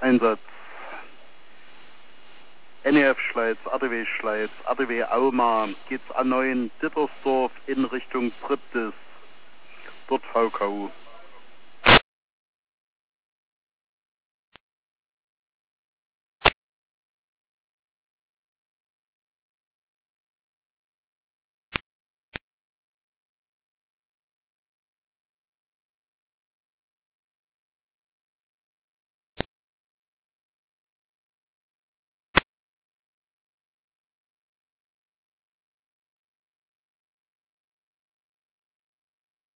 Einsatz. NEF Schleiz, ADW Schleiz, ADW Auma, geht's an 9 Dittersdorf in Richtung Triptis, dort VKU.